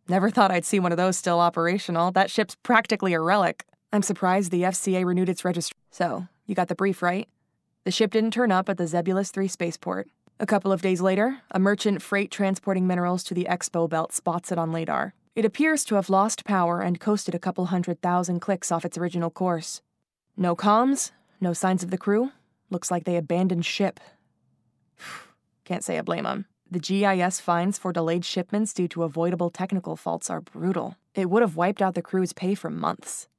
Never thought I'd see one of those still operational. That ship's practically a relic. I'm surprised the FCA renewed its registration. So, you got the brief, right? The ship didn't turn up at the Zebulus 3 spaceport. A couple of days later, a merchant freight transporting minerals to the Expo Belt spots it on LADAR. It appears to have lost power and coasted a couple 100,000 clicks off its original course. No comms, no signs of the crew. Looks like they abandoned ship. Can't say I blame them. The GIS fines for delayed shipments due to avoidable technical faults are brutal. It would have wiped out the crew's pay for months.